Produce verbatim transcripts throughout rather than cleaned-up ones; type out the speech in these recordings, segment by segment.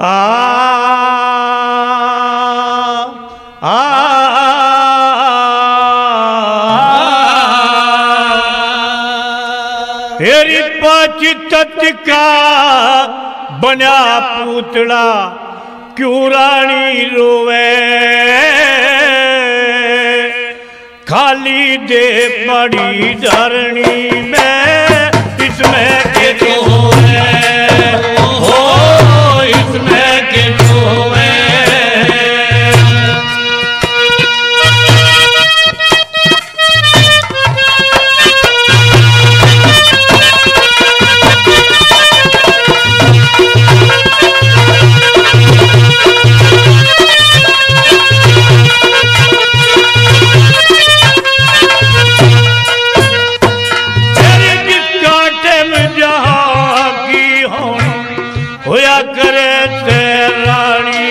आ आ हेरी पाचित का बना पुतला क्यों रानी रोवे खाली दे पड़ी धरनी में इसमें के जो है हो इसमें के जो है होया करे से रानी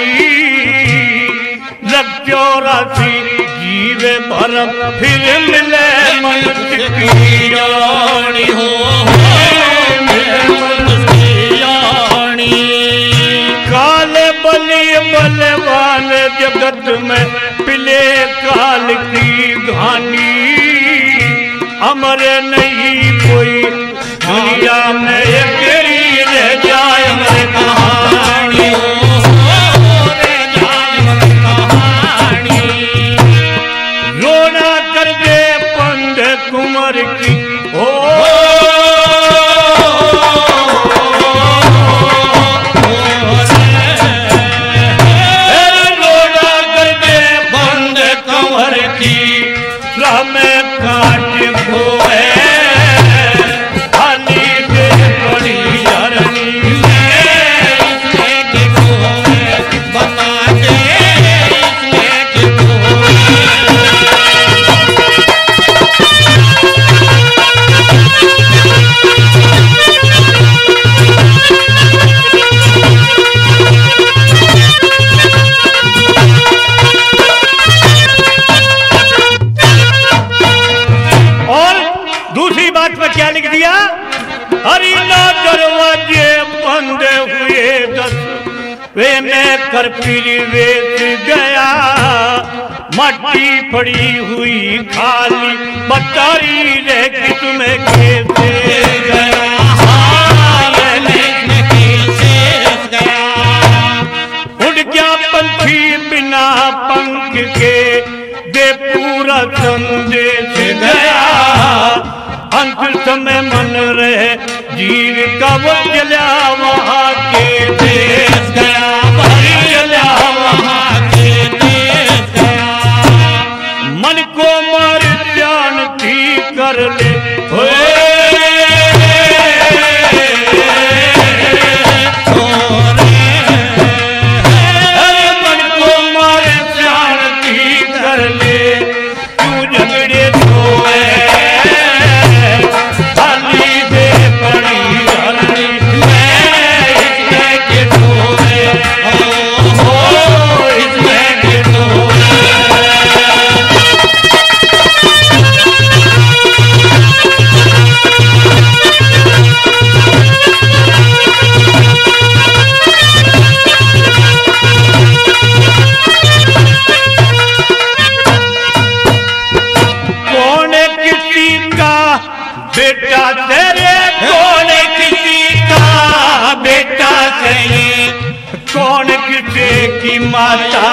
लग चौरासी जीवे भर फिर मिले मन की रानी हो मिले मन की रानी काले बलि बलवान जगत में पिले काल की घानी अमर नहीं कोई दुनिया में एक रह जाए हमारे कहानी रह जाए हमारे कहानी रोना कर दे पंड कुंवर की ओ रोना कर दे पंड कुंवर की राह में काट खोए क्या लिख दिया हरी ना दरवाजे बंद हुए दस वे में कर फिर वेच गया मट्टी पड़ी हुई खाली बतारी रह कि तुम्हें कैसे गया उड़ गया पंछी बिना पंख के दे पूरा संदेश गया अंत समय मन रहे जीव का वो जला वहाँ के देश गया भाई जला वहाँ के देश गया मन को मार जान थी कर ले अरे मन को मार जान थी कर ले तू झगड़े धोए बेटा तेरे कौन किसी का बेटा कहे कौन किसी की माता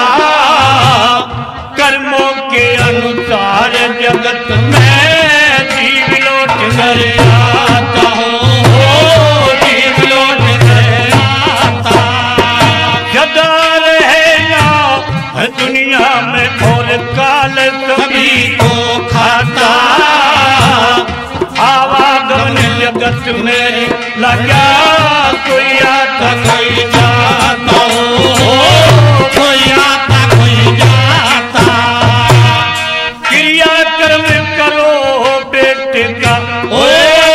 कर्मों के अनुसार जगत में जीव लौट कर आता हो जीव लौट कर आता सदा रहेगा दुनिया में और काल सभी को खाता आवागमन जगत में लगा कोई आता कोई जाता हो कोई आता कोई जाता क्रिया कर्म करो बेटे का ओए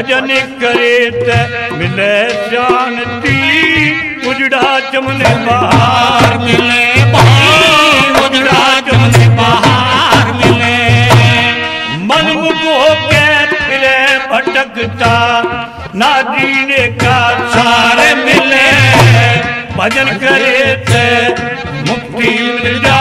भजन करे ते मिले शांति उजड़ा चमने बाहर मिले भाई उजड़ा चमने बाहर मिले मन मुको के फिरे भटकता ना जीने का सारे मिले भजन करे ते मुक्ति मिल जा